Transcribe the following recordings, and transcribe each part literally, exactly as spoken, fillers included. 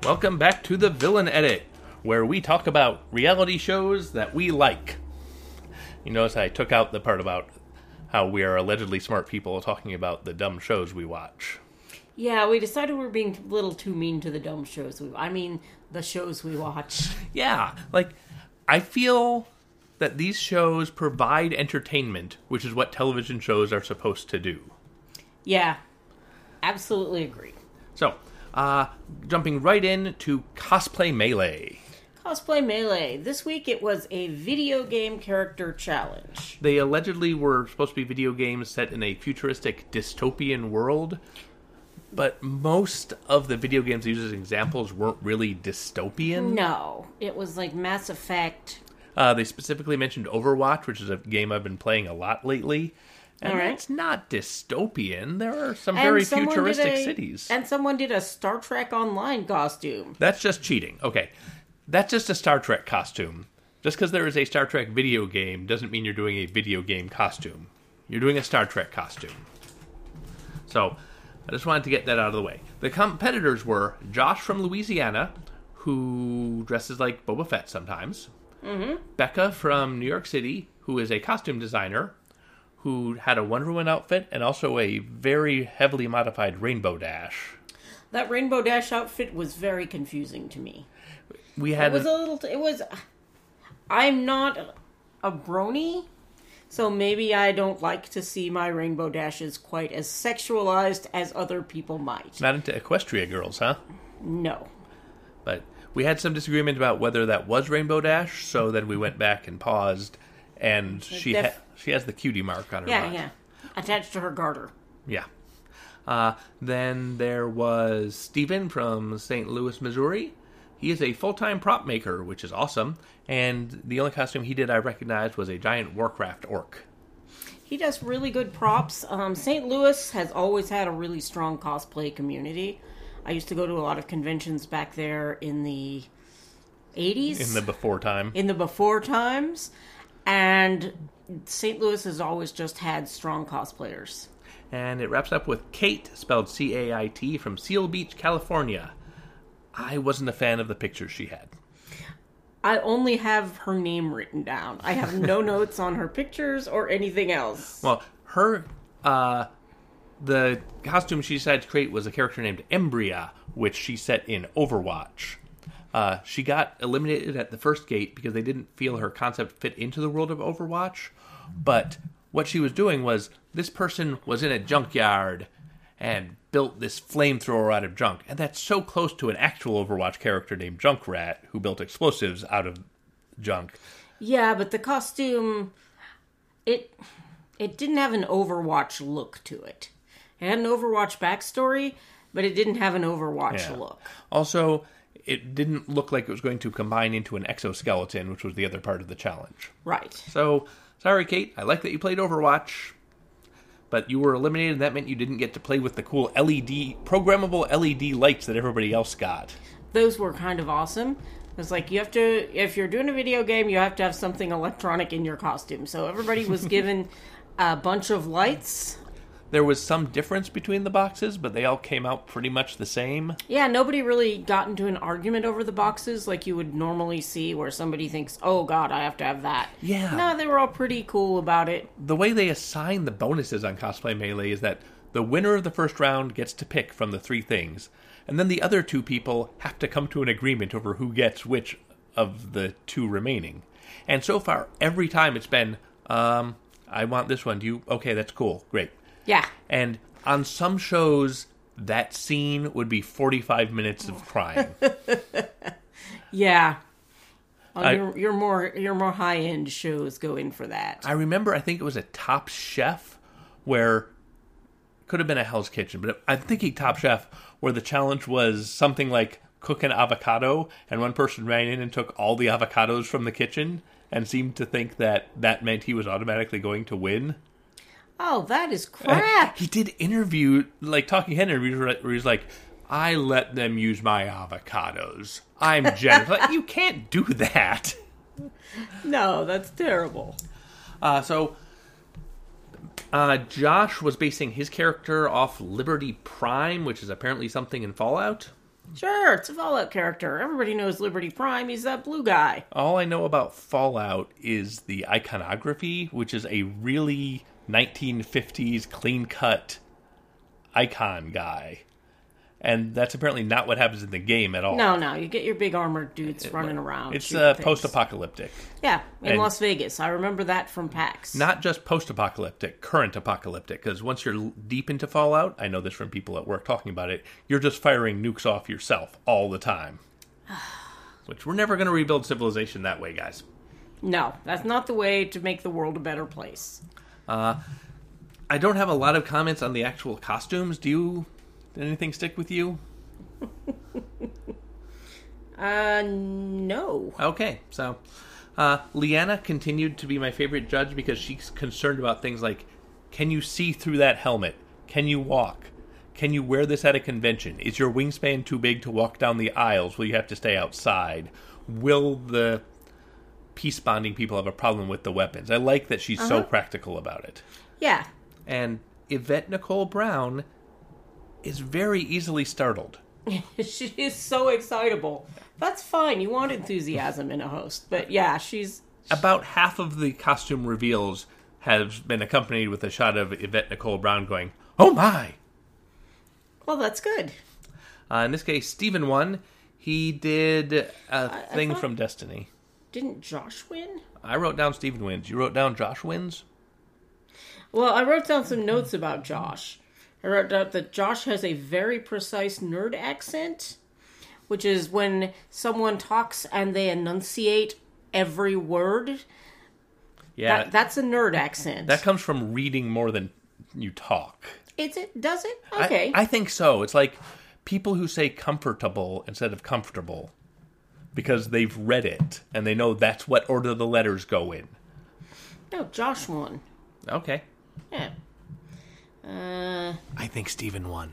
Welcome back to the Villain Edit, where we talk about reality shows that we like. You notice I took out the part about how we are allegedly smart people talking about the dumb shows we watch. Yeah, we decided we were being a little too mean to the dumb shows we I mean, the shows we watch. Yeah, like, I feel that these shows provide entertainment, which is what television shows are supposed to do. Yeah, absolutely agree. So, uh, jumping right in to Cosplay Melee. Cosplay Melee. This week it was a video game character challenge. They allegedly were supposed to be video games set in a futuristic dystopian world, but most of the video games used as examples weren't really dystopian. No, it was like Mass Effect. Uh, they specifically mentioned Overwatch, which is a game I've been playing a lot lately. And All right. it's not dystopian. There are some And very someone futuristic did a- cities. And someone did a Star Trek Online costume. That's just cheating. Okay. That's just a Star Trek costume. Just because there is a Star Trek video game doesn't mean you're doing a video game costume. You're doing a Star Trek costume. So, I just wanted to get that out of the way. The competitors were Josh from Louisiana, who dresses like Boba Fett sometimes. Mm-hmm. Becca from New York City, who is a costume designer, who had a Wonder Woman outfit and also a very heavily modified Rainbow Dash. That Rainbow Dash outfit was very confusing to me. We had It was a little... It was... I'm not a brony, so maybe I don't like to see my Rainbow Dashes quite as sexualized as other people might. not into Equestria girls, huh? No. But we had some disagreement about whether that was Rainbow Dash, so then we went back and paused, and she def- ha- she has the cutie mark on her Yeah, butt. yeah. Attached to her garter. Yeah. Uh, then there was Steven from Saint Louis, Missouri. He is a full-time prop maker, which is awesome, and the only costume he did I recognized was a giant Warcraft orc. He does really good props. Um, Saint Louis has always had a really strong cosplay community. I used to go to a lot of conventions back there in the eighties. In the before time. In the before times. And Saint Louis has always just had strong cosplayers. And it wraps up with Kate, spelled C A I T, from Seal Beach, California. I wasn't a fan of the pictures she had. I only have her name written down. I have no notes on her pictures or anything else. Well, her, uh, the costume she decided to create was a character named Embria, which she set in Overwatch. Uh, she got eliminated at the first gate because they didn't feel her concept fit into the world of Overwatch. But what she was doing was, this person was in a junkyard and built this flamethrower out of junk. And that's so close to an actual Overwatch character named Junkrat, who built explosives out of junk. Yeah, but the costume, it it didn't have an Overwatch look to it. It had an Overwatch backstory, but it didn't have an Overwatch Yeah. look. Also, it didn't look like it was going to combine into an exoskeleton, which was the other part of the challenge. Right. So, sorry, Kate. I like that you played Overwatch, but you were eliminated, and that meant you didn't get to play with the cool L E D, programmable L E D lights that everybody else got. Those were kind of awesome. It's like, you have to, if you're doing a video game, you have to have something electronic in your costume. So everybody was given a bunch of lights. There was some difference between the boxes, but they all came out pretty much the same. Yeah, nobody really got into an argument over the boxes like you would normally see where somebody thinks, oh god, I have to have that. Yeah. No, they were all pretty cool about it. The way they assign the bonuses on Cosplay Melee is that the winner of the first round gets to pick from the three things, and then the other two people have to come to an agreement over who gets which of the two remaining. And so far, every time it's been, um, I want this one. Do you? Okay, that's cool. Great. Yeah. And on some shows, that scene would be forty-five minutes of crying. Yeah. On I- your, your more your more high end shows go in for that. I remember, I think it was a Top Chef, where, could have been a Hell's Kitchen, but I'm thinking Top Chef, where the challenge was something like cook an avocado, and one person ran in and took all the avocados from the kitchen, and seemed to think that that meant he was automatically going to win. Oh, that is crap. He did interview, like talking head interviews where he's like, I let them use my avocados. I'm generous. Like, you can't do that. No, that's terrible. Uh, so, uh, Josh was basing his character off Liberty Prime, which is apparently something in Fallout. Sure, it's a Fallout character. Everybody knows Liberty Prime. He's that blue guy. All I know about Fallout is the iconography, which is a really nineteen fifties clean-cut icon guy. And that's apparently not what happens in the game at all. No, no, you get your big armored dudes it, running around. It's uh, post-apocalyptic. Yeah, in and Las Vegas. I remember that from PAX. Not just post-apocalyptic, current apocalyptic. Because once you're deep into Fallout, I know this from people at work talking about it, you're just firing nukes off yourself all the time. Which we're never going to rebuild civilization that way, guys. No, that's not the way to make the world a better place. Uh, I don't have a lot of comments on the actual costumes. Do you... Did anything stick with you? uh, no. Okay, so uh, Leanna continued to be my favorite judge because she's concerned about things like, can you see through that helmet? Can you walk? Can you wear this at a convention? Is your wingspan too big to walk down the aisles? Will you have to stay outside? Will the peace bonding people have a problem with the weapons? I like that she's uh-huh. so practical about it. Yeah. And Yvette Nicole Brown is very easily startled. She is so excitable. That's fine. You want enthusiasm in a host. But yeah, she's... About half of the costume reveals has been accompanied with a shot of Yvette Nicole Brown going, "Oh my!" Well, that's good. Uh, in this case, Steven won. He did a I, thing I thought, from Destiny. Didn't Josh win? I wrote down Steven wins. You wrote down Josh wins? Well, I wrote down some notes about Josh. I wrote down that Josh has a very precise nerd accent, which is when someone talks and they enunciate every word. Yeah. That, that's a nerd accent. That comes from reading more than you talk. Is it? Does it? Okay. I, I think so. It's like people who say comfortable instead of comfortable because they've read it and they know that's what order the letters go in. No, Josh won. Okay. Yeah. Uh, I think Steven won.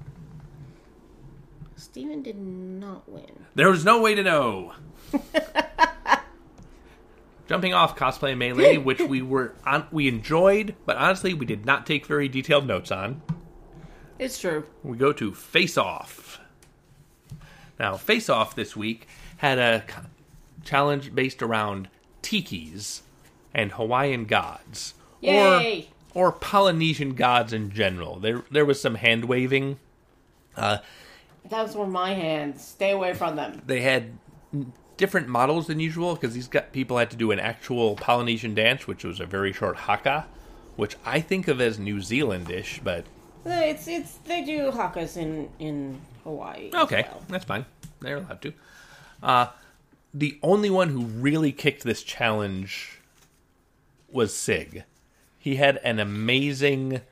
Steven did not win. There was no way to know. Jumping off Cosplay Melee, which we were on, we enjoyed, but honestly we did not take very detailed notes on. It's true. We go to Face Off. Now, Face Off this week had a challenge based around tikis and Hawaiian gods. Yay! Or or Polynesian gods in general. There there was some hand waving. Uh, Those were my hands. Stay away from them. They had different models than usual because these got, people had to do an actual Polynesian dance, which was a very short haka, which I think of as New Zealandish, but it's it's they do hakas in in Hawaii. Okay, as well. That's fine. They're allowed to. Uh, the only one who really kicked this challenge was Sig. He had an amazing,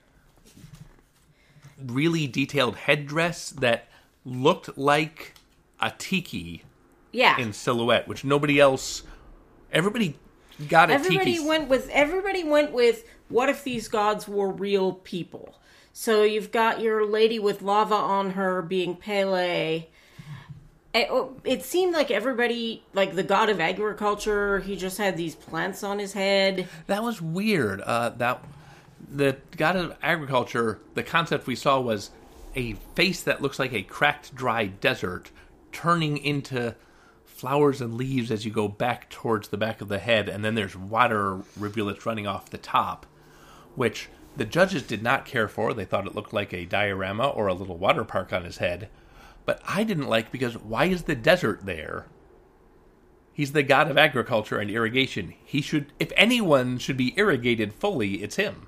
really detailed headdress that looked like a tiki yeah. in silhouette, which nobody else... Everybody got a everybody tiki... went with Everybody went with, what if these gods were real people? So you've got your lady with lava on her being Pele. It, it seemed like everybody, like the god of agriculture, he just had these plants on his head. That was weird. Uh, that the god of agriculture, the concept we saw was a face that looks like a cracked, dry desert turning into flowers and leaves as you go back towards the back of the head, and then there's water rivulets running off the top, which the judges did not care for. They thought it looked like a diorama or a little water park on his head. But I didn't like because why is the desert there? He's the god of agriculture and irrigation. He should, if anyone should be irrigated fully, it's him.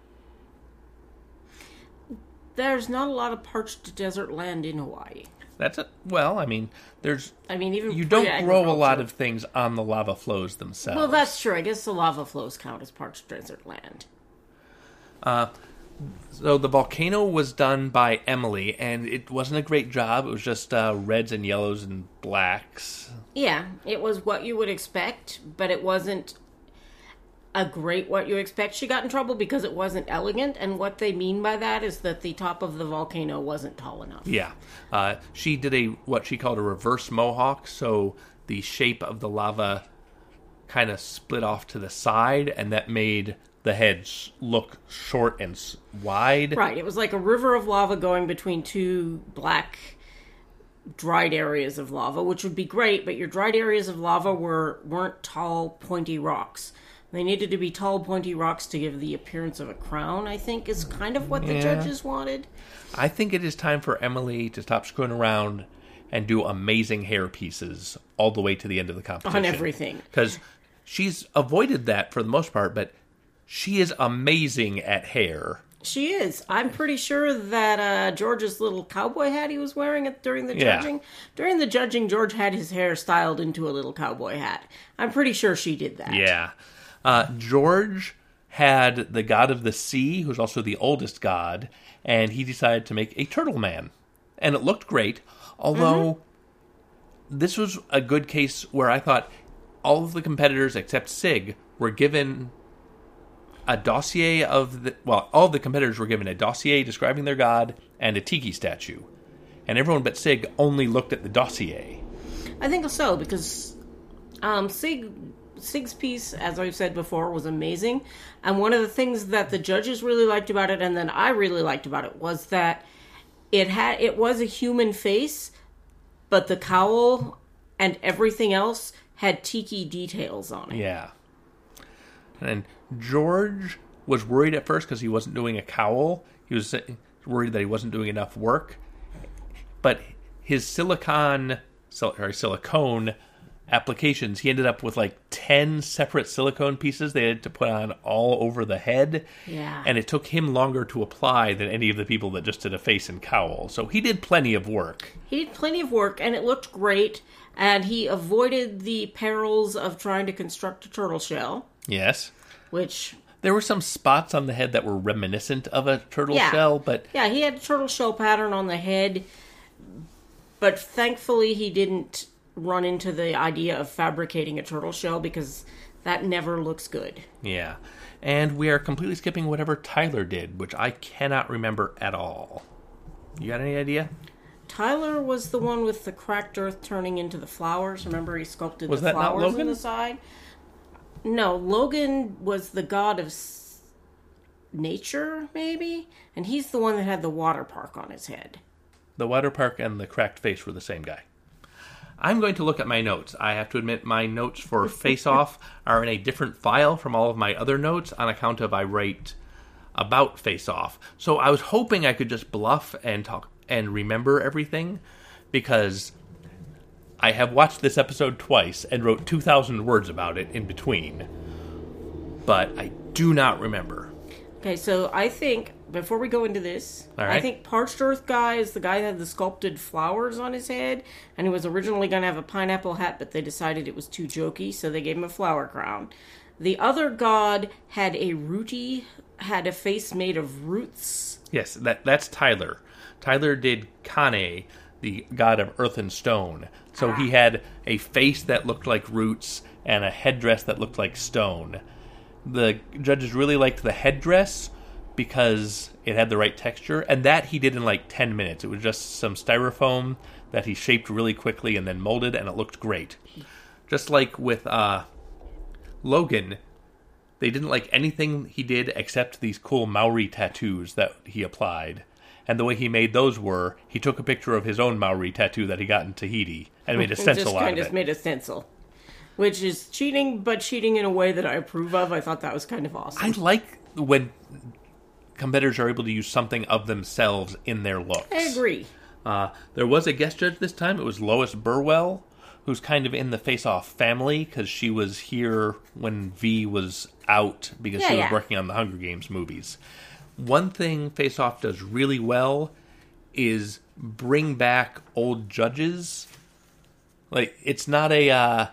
There's not a lot of parched desert land in Hawaii. That's it. Well, I mean, there's. I mean, even you don't grow a lot of things on the lava flows themselves. Well, that's true. I guess the lava flows count as parched desert land. Uh, so the volcano was done by Emily, and it wasn't a great job. It was just uh, reds and yellows and blacks. Yeah, it was what you would expect, but it wasn't a great what you expect. She got in trouble because it wasn't elegant, and what they mean by that is that the top of the volcano wasn't tall enough. Yeah. Uh, she did a what she called a reverse mohawk, so the shape of the lava kind of split off to the side, and that made the heads look short and wide. Right. It was like a river of lava going between two black dried areas of lava, which would be great, but your dried areas of lava were, weren't tall, pointy rocks. They needed to be tall, pointy rocks to give the appearance of a crown, I think, is kind of what the Yeah. judges wanted. I think it is time for Emily to stop screwing around and do amazing hair pieces all the way to the end of the competition. On everything. Because she's avoided that for the most part, but she is amazing at hair. She is. I'm pretty sure that uh, George's little cowboy hat he was wearing it during the Yeah. judging. During the judging, George had his hair styled into a little cowboy hat. I'm pretty sure she did that. Yeah. Uh, George had the god of the sea, who's also the oldest god, and he decided to make a turtle man. And it looked great, although mm-hmm. this was a good case where I thought all of the competitors except Sig were given a dossier of the... Well, all of the competitors were given a dossier describing their god and a tiki statue. And everyone but Sig only looked at the dossier. I think so, because um, Sig... Sig's piece, as I've said before, was amazing. And one of the things that the judges really liked about it, and then I really liked about it, was that it had it was a human face, but the cowl and everything else had tiki details on it. Yeah. And George was worried at first because he wasn't doing a cowl. He was worried that he wasn't doing enough work. But his silicon, sorry, silicone applications, he ended up with like ten separate silicone pieces they had to put on all over the head. Yeah. And it took him longer to apply than any of the people that just did a face and cowl. So he did plenty of work. He did plenty of work, and it looked great. And he avoided the perils of trying to construct a turtle shell. Yes. Which... There were some spots on the head that were reminiscent of a turtle yeah. shell, but... Yeah, he had a turtle shell pattern on the head, but thankfully he didn't run into the idea of fabricating a turtle shell, because that never looks good. Yeah. And we are completely skipping whatever Tyler did, which I cannot remember at all. You got any idea? Tyler was the one with the cracked earth turning into the flowers. Remember, he sculpted was the that flowers not Logan? on the side? No, Logan was the god of s- nature, maybe? And he's the one that had the water park on his head. The water park and the cracked face were the same guy. I'm going to look at my notes. I have to admit my notes for Face Off are in a different file from all of my other notes on account of I write about Face Off. So I was hoping I could just bluff and talk and remember everything, because I have watched this episode twice and wrote two thousand words about it in between. But I do not remember. Okay, so I think, before we go into this, All right. I think Parched Earth guy is the guy that had the sculpted flowers on his head, and he was originally going to have a pineapple hat, but they decided it was too jokey, so they gave him a flower crown. The other god had a rooty, had a face made of roots. Yes, that that's Tyler. Tyler did Kane, the god of earth and stone. So Ah. he had a face that looked like roots and a headdress that looked like stone. The judges really liked the headdress because it had the right texture, and that he did in like ten minutes. It was just some styrofoam that he shaped really quickly and then molded, and it looked great. Just like with uh, Logan, they didn't like anything he did except these cool Maori tattoos that he applied. And the way he made those were, he took a picture of his own Maori tattoo that he got in Tahiti and made a stencil just out kind of of it. made a stencil. Which is cheating, but cheating in a way that I approve of. I thought that was kind of awesome. I like when competitors are able to use something of themselves in their looks. I agree. Uh, there was a guest judge this time. It was Lois Burwell, who's kind of in the Face Off family because she was here when V was out because Yeah, she was yeah. working on the Hunger Games movies. One thing Face Off does really well is bring back old judges. Like, it's not a... Uh,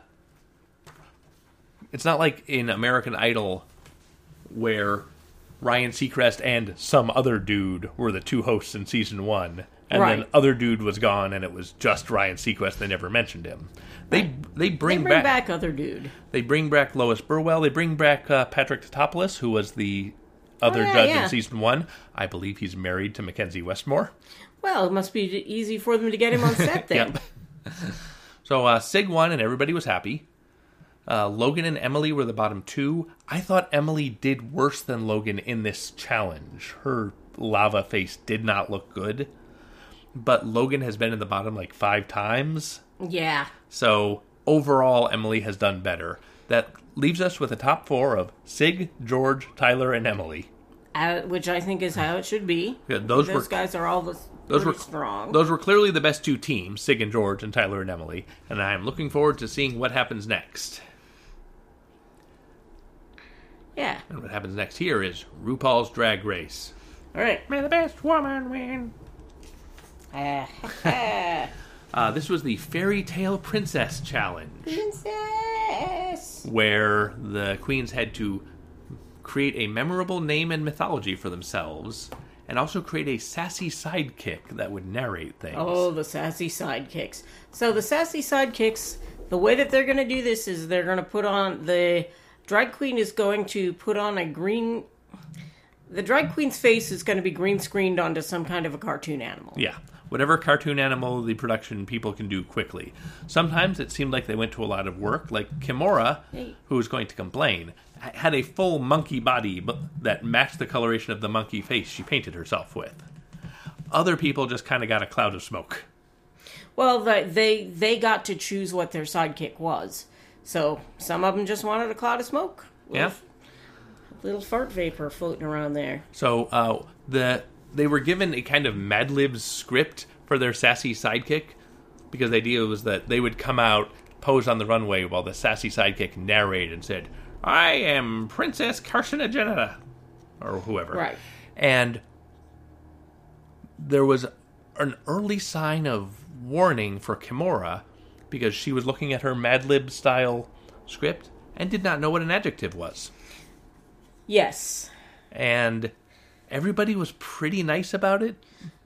it's not like in American Idol where Ryan Seacrest and some other dude were the two hosts in season one. And Right. then other dude was gone, and it was just Ryan Seacrest. They never mentioned him. They Right. they bring, They bring back, back other dude. they bring back Lois Burwell. They bring back uh, Patrick Tatopoulos, who was the other Oh, yeah, judge yeah. in season one. I believe he's married to Mackenzie Westmore. Well, it must be easy for them to get him on set then. Yep. So uh, Sig won, and everybody was happy. Uh, Logan and Emily were the bottom two. I thought Emily did worse than Logan in this challenge. Her lava face did not look good. but Logan has been in the bottom like five times. Yeah. So overall, Emily has done better. That leaves us with a top four of Sig, George, Tyler, and Emily. Uh, which I think is how it should be. Yeah, those those were, guys are all the, those were strong. Those were clearly the best two teams, Sig and George, and Tyler and Emily. And I am looking forward to seeing what happens next. Yeah. And what happens next here is RuPaul's Drag Race. All right. May the best woman win. Uh, uh, this was the Fairy Tale Princess Challenge. Princess! Where the queens had to create a memorable name and mythology for themselves, and also create a sassy sidekick that would narrate things. Oh, the sassy sidekicks. So the sassy sidekicks, the way that they're going to do this is they're going to put on, the drag queen is going to put on a green, the drag queen's face is going to be green screened onto some kind of a cartoon animal. Yeah. Whatever cartoon animal the production people can do quickly. Sometimes it seemed like they went to a lot of work, like Kimura, hey. who was going to complain, had a full monkey body that matched the coloration of the monkey face she painted herself with. Other people just kind of got a cloud of smoke. Well, they, they they got to choose what their sidekick was. So some of them just wanted a cloud of smoke. Yeah. Little, little fart vapor floating around there. So uh, the they were given a kind of Mad Libs script for their sassy sidekick, because the idea was that they would come out, pose on the runway while the sassy sidekick narrated and said, I am Princess Carcinogena, or whoever. Right. And there was an early sign of warning for Kimura, because she was looking at her Mad Lib style script and did not know what an adjective was. Yes. And everybody was pretty nice about it.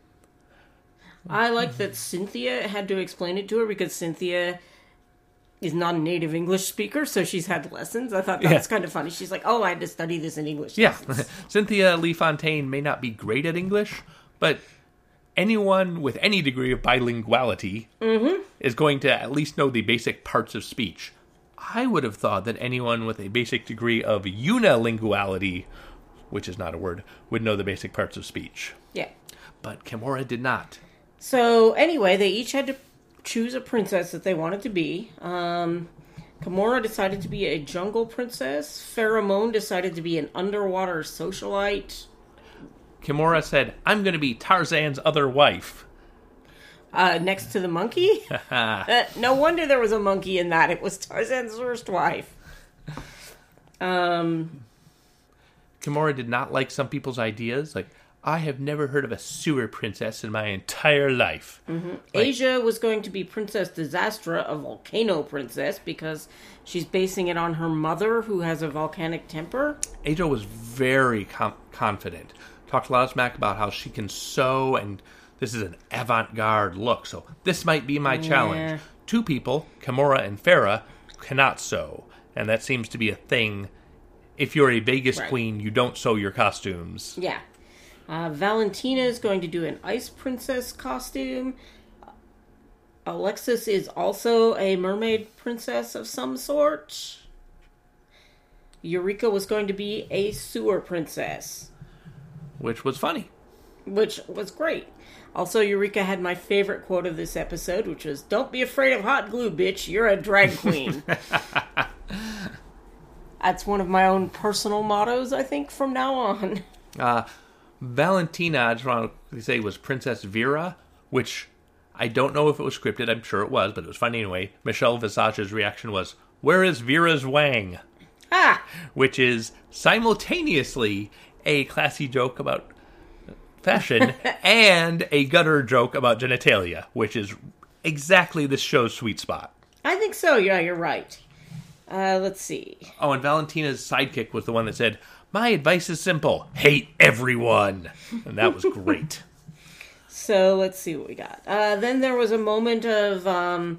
I like that Cynthia had to explain it to her, because Cynthia is not a native English speaker, so she's had lessons. I thought that Yeah. was kind of funny. She's like, oh, I had to study this in English. Yeah. Cynthia Lee Fontaine may not be great at English, but anyone with any degree of bilinguality mm-hmm. is going to at least know the basic parts of speech. I would have thought that anyone with a basic degree of unilinguality, which is not a word, would know the basic parts of speech. Yeah. But Kimura did not. So, anyway, they each had to choose a princess that they wanted to be. Um, Kimura decided to be a jungle princess. Pheromone decided to be an underwater socialite. Kimura said, I'm going to be Tarzan's other wife. Uh, next to the monkey? uh, no wonder there was a monkey in that. It was Tarzan's first wife. Um, Kimura did not like some people's ideas. Like, I have never heard of a sewer princess in my entire life. Mm-hmm. Like, Asia was going to be Princess Disastra, a volcano princess, because she's basing it on her mother, who has a volcanic temper. Asia was very com- confident. Talked a lot of smack about how she can sew, and this is an avant-garde look, so this might be my Yeah. challenge. Two people, Kimura and Farah, cannot sew, and that seems to be a thing. If you're a Vegas Right. queen, you don't sew your costumes. Yeah. Uh, Valentina is going to do an ice princess costume. Alexis is also a mermaid princess of some sort. Eureka was going to be a sewer princess, Which was funny. which was great. Also, Eureka had my favorite quote of this episode, which was, "Don't be afraid of hot glue, bitch. You're a drag queen." That's one of my own personal mottos, I think, from now on. Uh, Valentina, I just want to say, was Princess Vera, which I don't know if it was scripted. I'm sure it was, but it was funny anyway. Michelle Visage's reaction was, "Where is Vera's Wang?" Ah! Which is simultaneously a classy joke about fashion and a gutter joke about genitalia, which is exactly this show's sweet spot. I think so. Yeah, you're right. Uh, let's see. Oh, and Valentina's sidekick was the one that said, "My advice is simple. Hate everyone." And that was great. So let's see what we got. Uh, then there was a moment of um,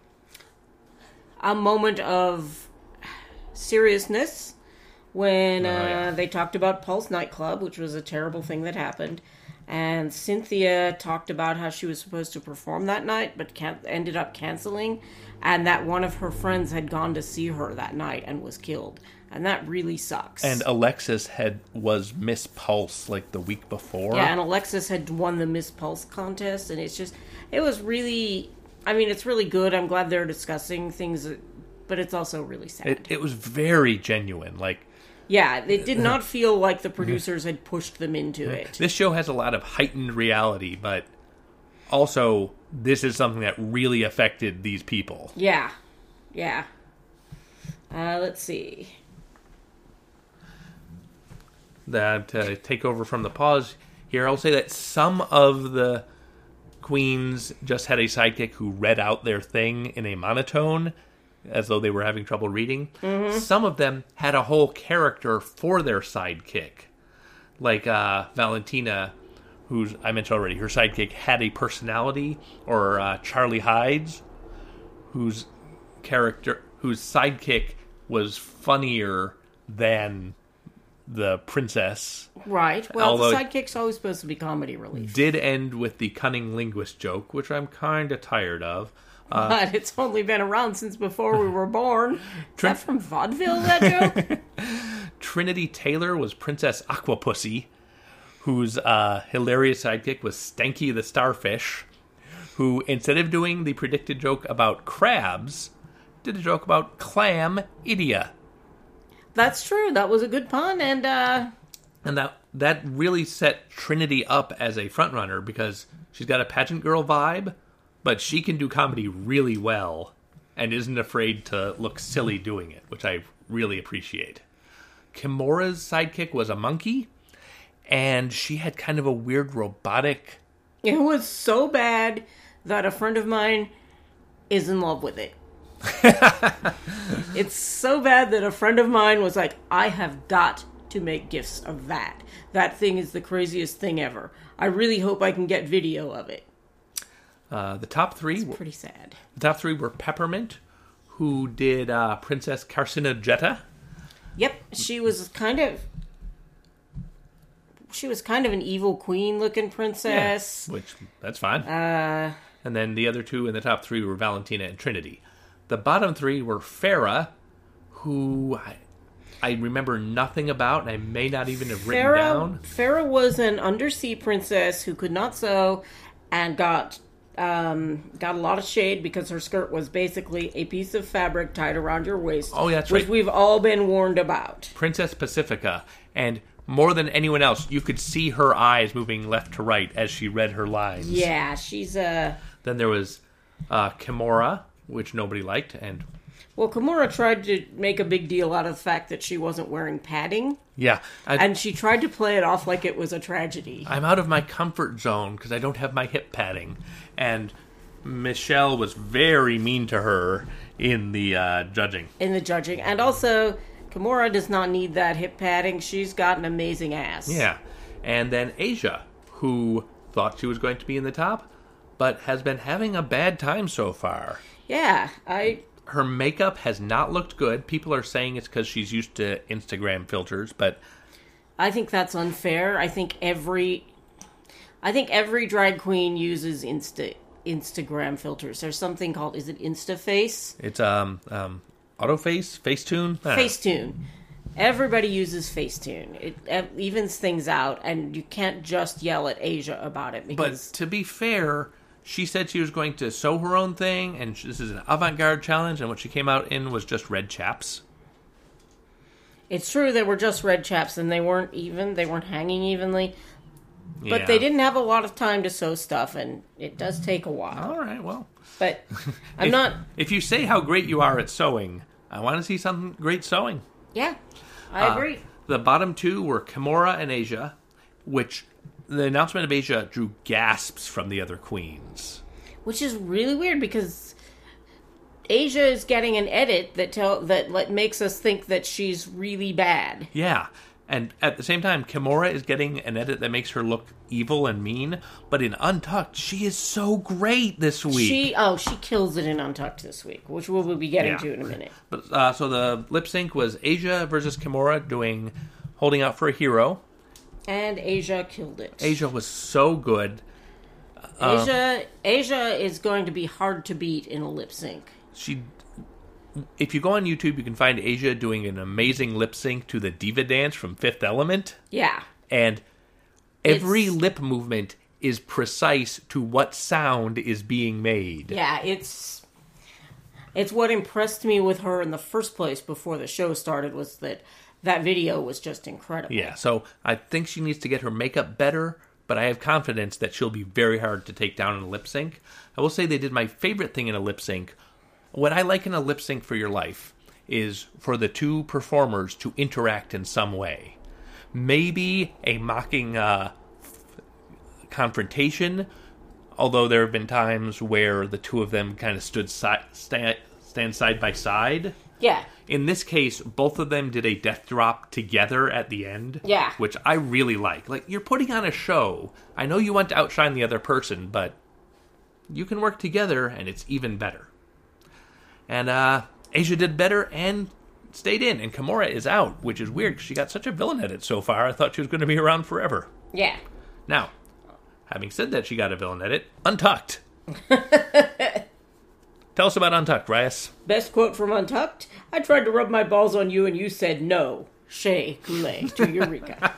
a moment of seriousness when uh, Oh, yeah. they talked about Pulse nightclub, which was a terrible thing that happened. And Cynthia talked about how she was supposed to perform that night, but can- ended up canceling, and that one of her friends had gone to see her that night and was killed. And that really sucks. And Alexis had was Miss Pulse like the week before. Yeah, and Alexis had won the Miss Pulse contest, and it's just, it was really, I mean, it's really good. I'm glad they're discussing things, but it's also really sad. It, it was very genuine. Like, yeah, it did not feel like the producers had pushed them into it. This show has a lot of heightened reality, but also this is something that really affected these people. Yeah, yeah. Uh, let's see. That to take over from the pause here, I'll say that some of the queens just had a sidekick who read out their thing in a monotone, as though they were having trouble reading. Mm-hmm. Some of them had a whole character for their sidekick. Like uh, Valentina, who's I mentioned already, her sidekick had a personality, or uh, Charlie Hides, whose character, whose sidekick was funnier than the princess. Right. Well, Although the sidekick's always supposed to be comedy relief. Did end with the cunning linguist joke, which I'm kind of tired of. Uh, but it's only been around since before we were born. Is that from vaudeville, that joke? Trinity Taylor was Princess Aquapussy, whose uh, hilarious sidekick was Stanky the Starfish, who, instead of doing the predicted joke about crabs, did a joke about clam idia. That's true. That was a good pun, and uh... and that that really set Trinity up as a frontrunner because she's got a pageant girl vibe, but she can do comedy really well and isn't afraid to look silly doing it, which I really appreciate. Kimora's sidekick was a monkey, and she had kind of a weird robotic... It was so bad that a friend of mine is in love with it. It's so bad that a friend of mine was like, I have got to make gifs of that. That thing is the craziest thing ever. I really hope I can get video of it. Uh, the top three... It's were, pretty sad. The top three were Peppermint, who did uh, Princess Carcinogetta. Yep, she was kind of... She was kind of an evil queen-looking princess. Yeah, which, that's fine. Uh, and then the other two in the top three were Valentina and Trinity. The bottom three were Farah, who I, I remember nothing about, and I may not even have written Farah, down. Farah was an undersea princess who could not sew and got um, got a lot of shade because her skirt was basically a piece of fabric tied around your waist. Oh, yeah, that's which right. we've all been warned about. Princess Pacifica, and more than anyone else, you could see her eyes moving left to right as she read her lines. Yeah, she's a... Then there was uh, Kimora, which nobody liked, and... Well, Kimura tried to make a big deal out of the fact that she wasn't wearing padding. Yeah. I, and she tried to play it off like it was a tragedy. I'm out of my comfort zone because I don't have my hip padding. And Michelle was very mean to her in the uh, judging. In the judging. And also, Kimura does not need that hip padding. She's got an amazing ass. Yeah. And then Asia, who thought she was going to be in the top, but has been having a bad time so far. Yeah, I... Her makeup has not looked good. People are saying it's because she's used to Instagram filters, but... I think that's unfair. I think every... I think every drag queen uses Insta Instagram filters. There's something called... Is it InstaFace? It's, um... um Autoface? Facetune? Facetune. Everybody uses Facetune. It, it evens things out, and you can't just yell at Asia about it. Because... But to be fair... She said she was going to sew her own thing, and this is an avant-garde challenge, and what she came out in was just red chaps. It's true, they were just red chaps, and they weren't even, they weren't hanging evenly. But yeah. They didn't have a lot of time to sew stuff, and it does take a while. All right, well. But I'm if, not... If you say how great you are at sewing, I want to see some great sewing. Yeah, I uh, agree. The bottom two were Kimora and Asia, which... The announcement of Asia drew gasps from the other queens. Which is really weird because Asia is getting an edit that tell that like, makes us think that she's really bad. Yeah. And at the same time, Kimora is getting an edit that makes her look evil and mean. But in Untucked, she is so great this week. She Oh, she kills it in Untucked this week, which we'll, we'll be getting yeah. to in a minute. But uh, so the lip sync was Asia versus Kimora doing Holding Out for a Hero. And Asia killed it. Asia was so good. Asia uh, Asia is going to be hard to beat in a lip sync. She if you go on YouTube, you can find Asia doing an amazing lip sync to the Diva Dance from Fifth Element. Yeah. And every It's- lip movement is precise to what sound is being made. Yeah, it's it's what impressed me with her in the first place before the show started was that that video was just incredible. Yeah, so I think she needs to get her makeup better, but I have confidence that she'll be very hard to take down in a lip sync. I will say they did my favorite thing in a lip sync. What I like in a lip sync for your life is for the two performers to interact in some way. Maybe a mocking uh, confrontation, although there have been times where the two of them kind of stood si- stand, stand side by side. Yeah. In this case, both of them did a death drop together at the end. Yeah. Which I really like. Like, you're putting on a show. I know you want to outshine the other person, but you can work together, and it's even better. And uh, Asia did better and stayed in, and Kimura is out, which is weird because she got such a villain at it so far. I thought she was going to be around forever. Yeah. Now, having said that she got a villain at it, Untucked. Tell us about Untucked, Rias. Best quote from Untucked. I tried to rub my balls on you and you said no. Shea Coulee to Eureka.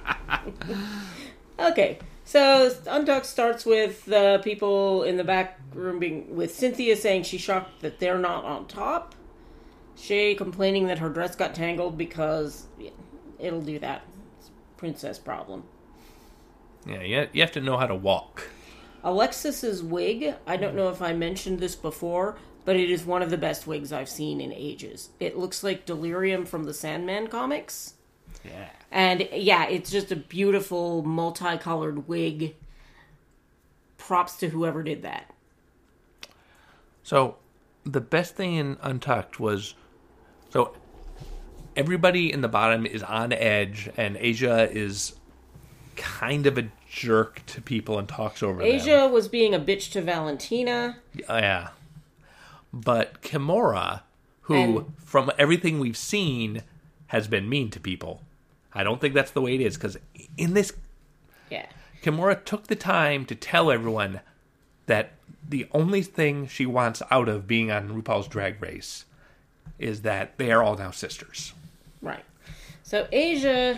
Okay, so Untucked starts with the people in the back room being with Cynthia saying she's shocked that they're not on top. Shea complaining that her dress got tangled because it'll do that. It's a princess problem. Yeah, you you have to know how to walk. Alexis's wig, I don't know if I mentioned this before, but it is one of the best wigs I've seen in ages. It looks like Delirium from the Sandman comics. Yeah. And yeah, it's just a beautiful multicolored wig. Props to whoever did that. So, the best thing in Untucked was, so everybody in the bottom is on edge, and Asia is kind of a jerk to people and talks over them. Asia was being a bitch to Valentina. Yeah. But Kimura, who, And- from everything we've seen, has been mean to people. I don't think that's the way it is, because in this, Yeah. Kimura took the time to tell everyone that the only thing she wants out of being on RuPaul's Drag Race is that they are all now sisters. Right. So Asia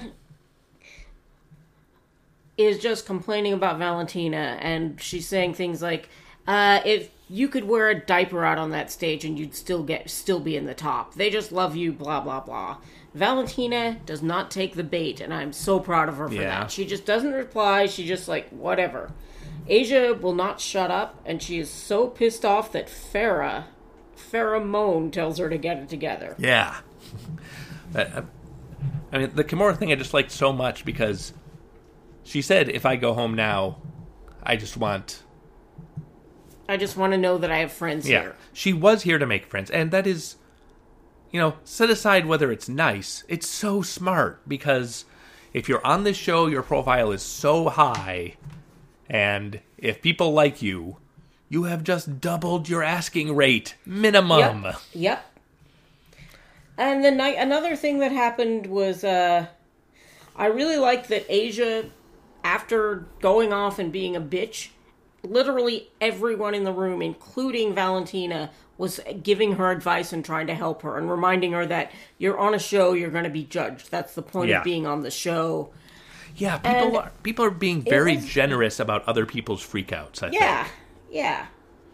is just complaining about Valentina, and she's saying things like, uh, if you could wear a diaper out on that stage and you'd still get still be in the top. They just love you, blah, blah, blah. Valentina does not take the bait, and I'm so proud of her for Yeah. that. She just doesn't reply. She just like, whatever. Asia will not shut up, and she is so pissed off that Farrah, Farrah Moan tells her to get it together. Yeah. But, uh, I mean, the Kimura thing I just liked so much because she said, if I go home now, I just want... I just want to know that I have friends Yeah. here. She was here to make friends, and that is, you know, set aside whether it's nice, it's so smart, because if you're on this show, your profile is so high, and if people like you, you have just doubled your asking rate, minimum. Yep. Yep. And the night, another thing that happened was, uh, I really liked that Asia, after going off and being a bitch, literally everyone in the room, including Valentina, was giving her advice and trying to help her and reminding her that you're on a show, you're going to be judged. That's the point Yeah. of being on the show. Yeah, people And are people are being very was- generous about other people's freakouts, I Yeah. think. Yeah.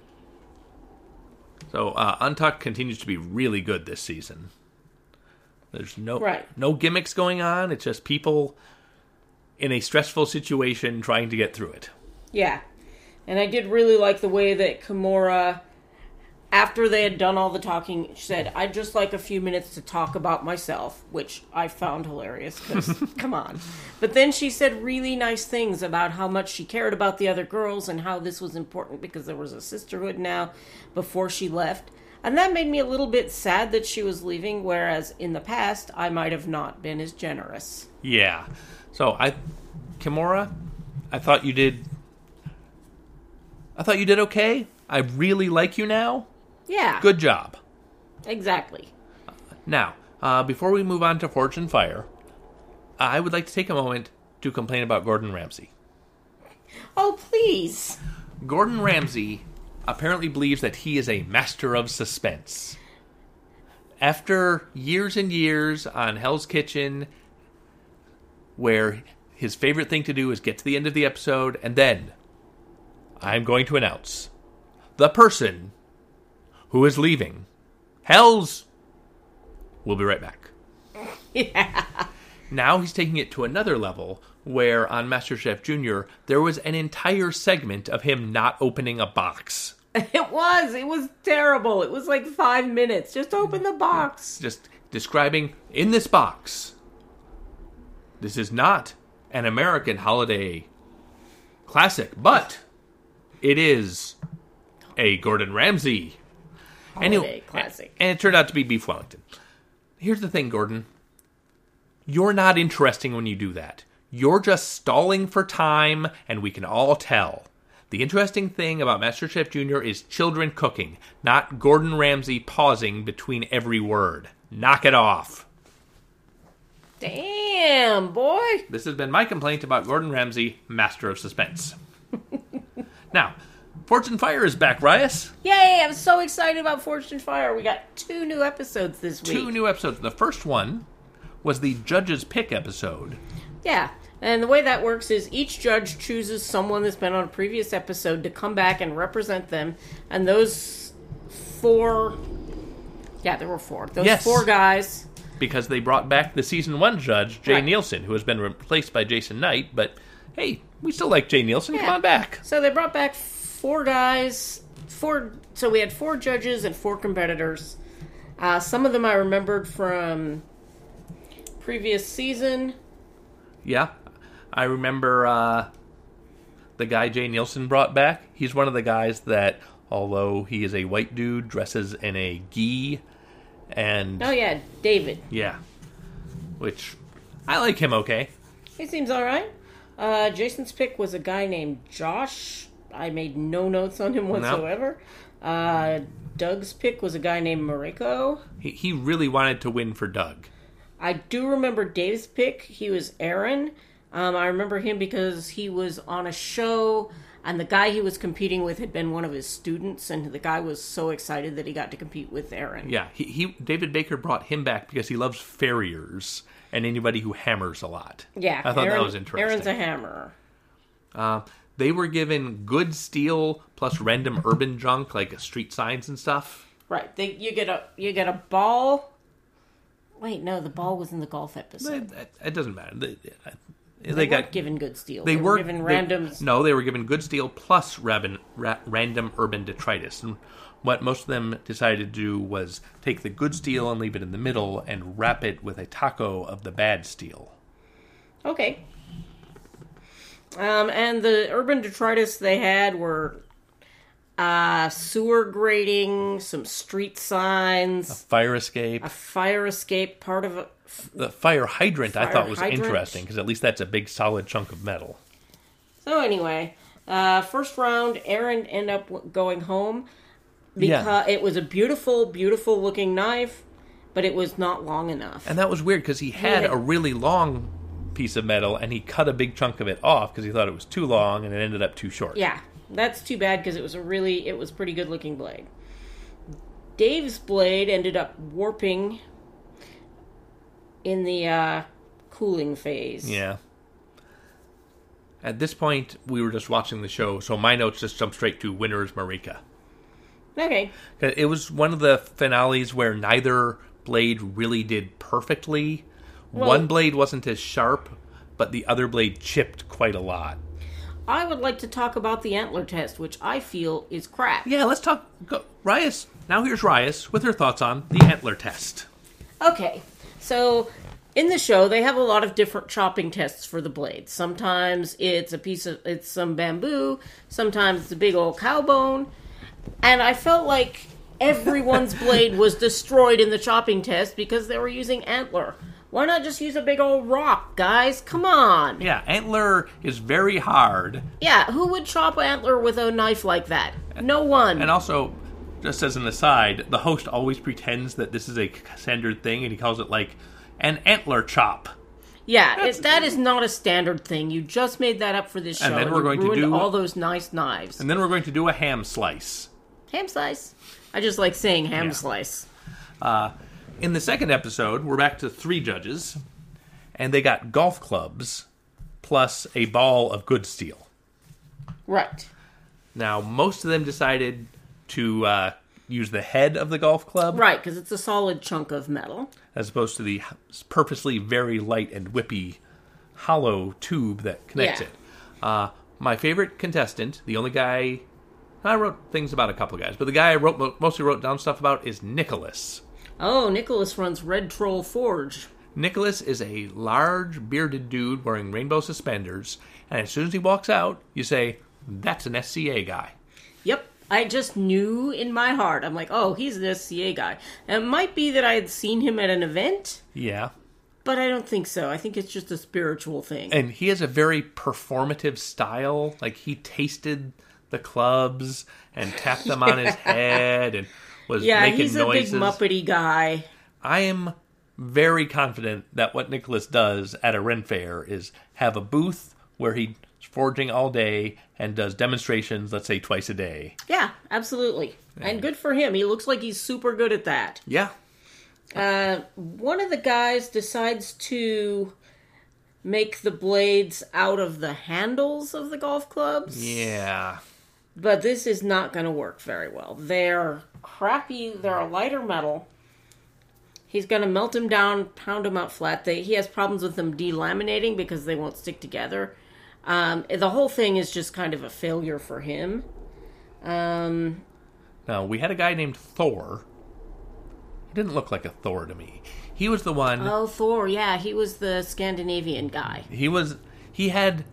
So uh, Untucked continues to be really good this season. There's no Right. no gimmicks going on. It's just people in a stressful situation trying to get through it. Yeah. And I did really like the way that Kimura, after they had done all the talking, she said, I'd just like a few minutes to talk about myself, which I found hilarious, because, come on. But then she said really nice things about how much she cared about the other girls and how this was important because there was a sisterhood now before she left. And that made me a little bit sad that she was leaving, whereas in the past, I might have not been as generous. Yeah. So I, Kimura, I thought you did. I thought you did okay. I really like you now. Yeah. Good job. Exactly. Now, uh, before we move on to Forge and Fire, I would like to take a moment to complain about Gordon Ramsay. Oh, please. Gordon Ramsay apparently believes that he is a master of suspense. after years and years on Hell's Kitchen, where his favorite thing to do is get to the end of the episode, and then I'm going to announce the person who is leaving Hell's. We'll be right back. Yeah. Now he's taking it to another level, where on MasterChef Junior, there was an entire segment of him not opening a box. It was. It was terrible. It was like five minutes. Just open the box. Just describing, in this box, this is not an American holiday classic, but it is a Gordon Ramsay Holiday anyway, classic. And it turned out to be beef Wellington. Here's the thing, Gordon. You're not interesting when you do that. You're just stalling for time, and we can all tell. The interesting thing about MasterChef Junior is children cooking, not Gordon Ramsay pausing between every word. Knock it off. Damn, boy. This has been my complaint about Gordon Ramsay, master of suspense. Now, Fortune Fire is back, Rias. Yay, I'm so excited about Fortune Fire. We got two new episodes this week. Two new episodes. The first one was the Judge's Pick episode. Yeah, and the way that works is each judge chooses someone that's been on a previous episode to come back and represent them. And those four... Yeah, there were four. Those yes. four guys... Because they brought back the season one judge, Jay right. Nielsen, who has been replaced by Jason Knight. But, hey, we still like Jay Nielsen. Yeah. Come on back. So they brought back four guys. Four. So we had four judges and four competitors. Uh, some of them I remembered from previous season. Yeah. I remember uh, the guy Jay Nielsen brought back. He's one of the guys that, although he is a white dude, dresses in a gi. And Oh, yeah, David. yeah, which I like him okay. He seems all right. Uh, Jason's pick was a guy named Josh. I made no notes on him whatsoever. No. Uh, Doug's pick was a guy named Mariko. He, he really wanted to win for Doug. I do remember Dave's pick. He was Aaron. Um, I remember him because he was on a show, and the guy he was competing with had been one of his students, and the guy was so excited that he got to compete with Aaron. Yeah, he, he David Baker brought him back because he loves farriers and anybody who hammers a lot. Yeah, I thought Aaron, that was interesting. Aaron's a hammerer. Uh, they were given good steel plus random urban junk like street signs and stuff. Right. They, you get a you get a ball. Wait, no, the ball was in the golf episode. It, it, it doesn't matter. They, They, they got got given good steel. They, they were were given they, randoms. No, they were given good steel plus rabin, ra, random urban detritus. And what most of them decided to do was take the good steel and leave it in the middle and wrap it with a taco of the bad steel. Okay. Um, and the urban detritus they had were uh, sewer grating, some street signs, A fire escape. a fire escape, part of a... The fire hydrant I Fire thought was hydrant. interesting because at least that's a big solid chunk of metal. So anyway, uh, first round, Aaron ended up w- going home because Yeah. it was a beautiful, beautiful looking knife, but it was not long enough. And that was weird because he had had- a really long piece of metal and he cut a big chunk of it off because he thought it was too long and it ended up too short. Yeah, that's too bad because it was a really, it was pretty good looking blade. Dave's blade ended up warping in the uh, cooling phase. Yeah. At this point, we were just watching the show, so my notes just jumped straight to Winner's Marika. Okay. It was one of the finales where neither blade really did perfectly. Well- One blade wasn't as sharp, but the other blade chipped quite a lot. I would like to talk about the antler test, which I feel is crap. Yeah, let's talk. Go, Rias. Now here's Rias with her thoughts on the antler test. Okay, so in the show they have a lot of different chopping tests for the blades. Sometimes it's a piece of it's some bamboo, sometimes it's a big old cow bone, and I felt like everyone's blade was destroyed in the chopping test because they were using antler. Why not just use a big old rock, guys? Come on. Yeah, antler is very hard. Yeah, who would chop antler with a knife like that? No one. And also, just as an aside, the host always pretends that this is a standard thing, and he calls it like an antler chop. Yeah, it, that is not a standard thing. You just made that up for this show. And then we're you going to ruined do- all those nice knives. And then we're going to do a ham slice. Ham slice. I just like saying ham Yeah. slice. Uh, In the second episode, we're back to three judges, and they got golf clubs plus a ball of good steel. Right. Now, most of them decided to uh, use the head of the golf club. Right, because it's a solid chunk of metal. As opposed to the purposely very light and whippy hollow tube that connects Yeah. it. Uh, my favorite contestant, the only guy... I wrote things about a couple of guys, but the guy I wrote mostly wrote down stuff about is Nicholas. Oh, Nicholas runs Red Troll Forge. Nicholas is a large, bearded dude wearing rainbow suspenders, and as soon as he walks out, you say, that's an S C A guy. Yep. I just knew in my heart. I'm like, oh, he's an S C A guy. And it might be that I had seen him at an event, Yeah. but I don't think so. I think it's just a spiritual thing. And he has a very performative style. Like, he tasted the clubs and tapped them on his head and was yeah, making he's noises. a big Muppety guy. I am very confident that what Nicholas does at a Ren Fair is have a booth where he's forging all day and does demonstrations, let's say, twice a day. Yeah, absolutely. And good for him. He looks like he's super good at that. Yeah. Uh, one of the guys decides to make the blades out of the handles of the golf clubs. Yeah. But this is not going to work very well. They're crappy. They're a lighter metal. He's going to melt them down, pound them out flat. They, he has problems with them delaminating because they won't stick together. Um, the whole thing is just kind of a failure for him. Um, Now, we had a guy named Thor. He didn't look like a Thor to me. He was the one... oh, Thor, yeah, he was the Scandinavian guy. He was... He had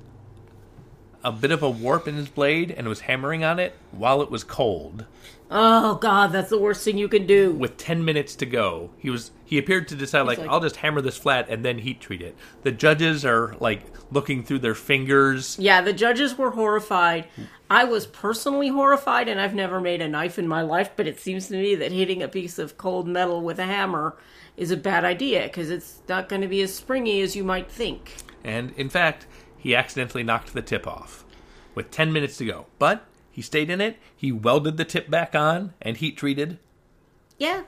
a bit of a warp in his blade and was hammering on it while it was cold. Oh, God, that's the worst thing you can do. With ten minutes to go, he was he appeared to decide, like, like- I'll just hammer this flat and then heat treat it. The judges are, like, looking through their fingers. Yeah, the judges were horrified. I was personally horrified, and I've never made a knife in my life, but it seems to me that hitting a piece of cold metal with a hammer is a bad idea, because it's not going to be as springy as you might think. And, in fact, he accidentally knocked the tip off with ten minutes to go. But he stayed in it, he welded the tip back on, and heat treated. Yeah.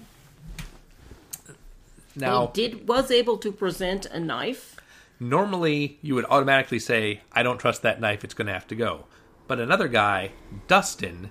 Now, He did was able to present a knife. normally you would automatically say, I don't trust that knife, it's going to have to go. But another guy, Dustin,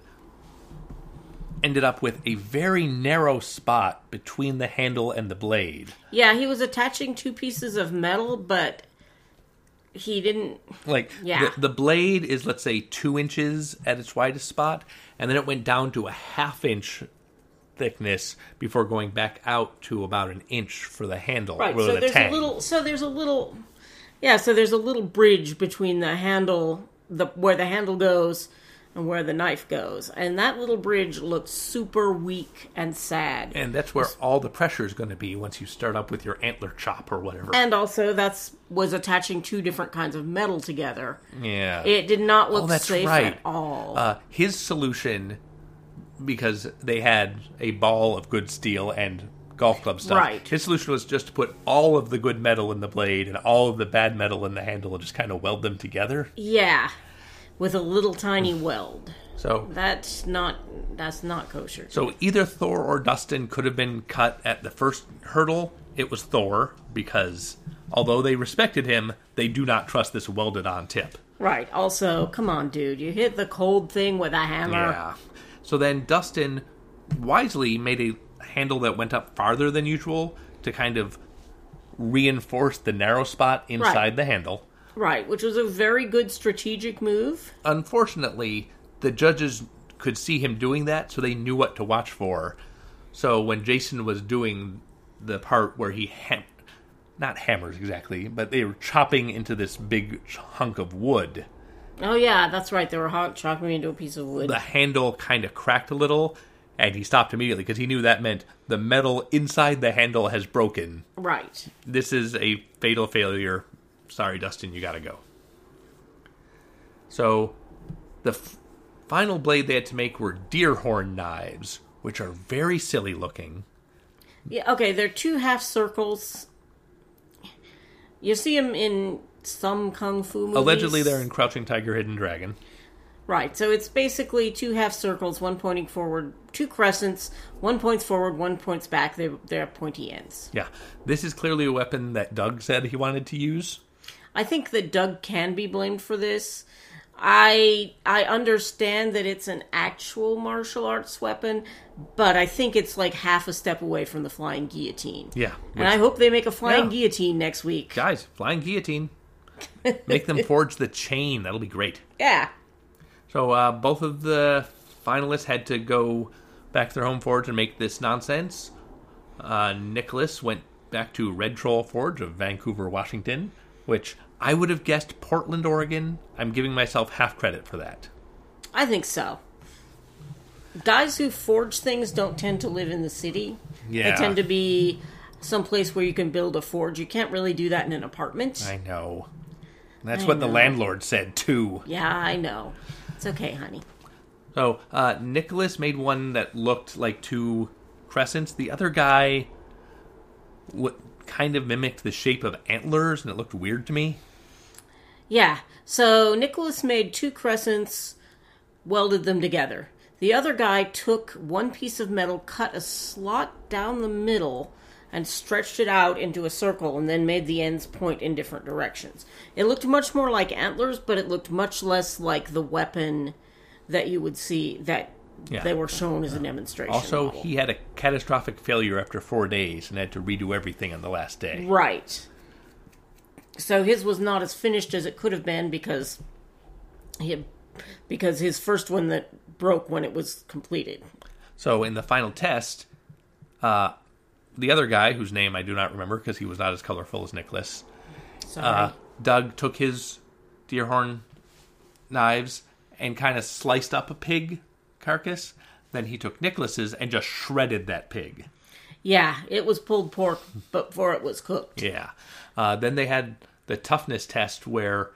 ended up with a very narrow spot between the handle and the blade. Yeah, he was attaching two pieces of metal, but he didn't... Like, Yeah. the, the blade is, let's say, two inches at its widest spot, and then it went down to a half inch thickness before going back out to about an inch for the handle. Right, or so the there's tang. a little... So there's a little... Yeah, so there's a little bridge between the handle, the where the handle goes, and where the knife goes. And that little bridge looks super weak and sad. And that's where all the pressure is going to be once you start up with your antler chop or whatever. And also, that's was attaching two different kinds of metal together. yeah. It did not look Oh, that's safe right. at all. Uh, his solution, because they had a ball of good steel and golf club stuff, Right. his solution was just to put all of the good metal in the blade and all of the bad metal in the handle and just kind of weld them together. yeah, with a little tiny weld. So, That's not that's not kosher. so either Thor or Dustin could have been cut at the first hurdle. It was Thor, because although they respected him, they do not trust this welded-on tip. Right. Also, come on, dude. You hit the cold thing with a hammer. Yeah. So then Dustin wisely made a handle that went up farther than usual to kind of reinforce the narrow spot inside Right. the handle. Right, which was a very good strategic move. Unfortunately, the judges could see him doing that, so they knew what to watch for. So when Jason was doing the part where he ham- not hammers exactly, but they were chopping into this big hunk of wood, Oh yeah, that's right. They were hot chopping me into a piece of wood. the handle kind of cracked a little, and he stopped immediately because he knew that meant the metal inside the handle has broken. Right. This is a fatal failure. Sorry, Dustin, you gotta go. So, the f- final blade they had to make were deer horn knives, which are very silly looking. Yeah. Okay. They're two half circles. You see them in some kung fu movies. Allegedly, they're in Crouching Tiger, Hidden Dragon. Right, so it's basically two half circles, one pointing forward, two crescents, one points forward, one points back. They, they're pointy ends. Yeah. This is clearly a weapon that Doug said he wanted to use. I think that Doug can be blamed for this. I I understand that it's an actual martial arts weapon, but I think it's like half a step away from the flying guillotine. Yeah. And I hope they make a flying Yeah. guillotine next week. Guys, flying guillotine. Make them forge the chain. That'll be great. Yeah. So uh, both of the finalists had to go back to their home forge and make this nonsense. Uh, Nicholas went back to Red Troll Forge of Vancouver, Washington, which I would have guessed Portland, Oregon. I'm giving myself half credit for that. I think so. Guys who forge things don't tend to live in the city. Yeah. They tend to be someplace where you can build a forge. You can't really do that in an apartment. I know. That's I what the know. landlord said, too. Yeah, I know. It's okay, honey. So, uh, Nicholas made one that looked like two crescents. The other guy w- kind of mimicked the shape of antlers, and it looked weird to me. Yeah, so Nicholas made two crescents, welded them together. The other guy took one piece of metal, cut a slot down the middle, and stretched it out into a circle, and then made the ends point in different directions. It looked much more like antlers, but it looked much less like the weapon that you would see that Yeah. they were shown as a demonstration Also, model. he had a catastrophic failure after four days and had to redo everything on the last day. Right. So his was not as finished as it could have been because he had, because his first one that broke when it was completed. So, in the final test, uh, the other guy, whose name I do not remember because he was not as colorful as Nicholas, Sorry. uh, Doug took his deerhorn knives and kind of sliced up a pig carcass. Then he took Nicholas's and just shredded that pig. Yeah, it was pulled pork before it was cooked. Yeah. Uh, then they had the toughness test where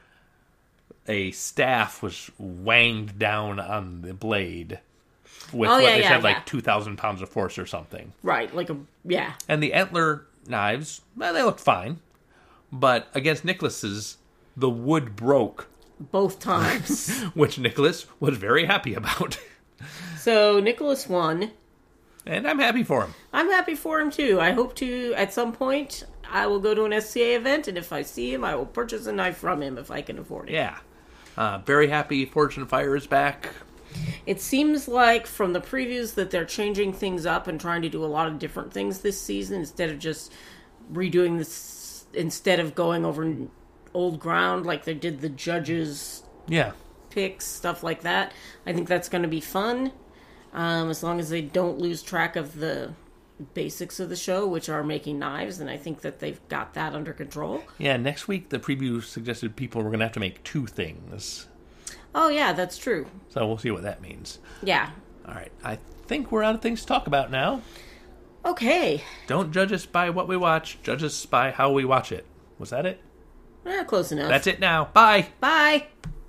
a staff was wanged down on the blade with Oh, what yeah, they yeah, said yeah. like two thousand pounds of force or something. Right, like a, yeah. And the antler knives, well, they looked fine. But against Nicholas's, the wood broke, Both times. which Nicholas was very happy about. So Nicholas won. And I'm happy for him. I'm happy for him too. I hope to, at some point, I will go to an S C A event, and if I see him, I will purchase a knife from him if I can afford it. Yeah. Uh, very happy Forge and Fire is back. It seems like from the previews that they're changing things up and trying to do a lot of different things this season instead of just redoing this, instead of going over old ground like they did the judges' Yeah. picks, stuff like that. I think that's going to be fun, um, as long as they don't lose track of the basics of the show, which are making knives, and I think that they've got that under control. Yeah, next week the preview suggested people were going to have to make two things. Oh, yeah, that's true. So we'll see what that means. Yeah. All right. I think we're out of things to talk about now. Okay. Don't judge us by what we watch. Judge us by how we watch it. Was that it? Eh, close enough. That's it now. Bye. Bye.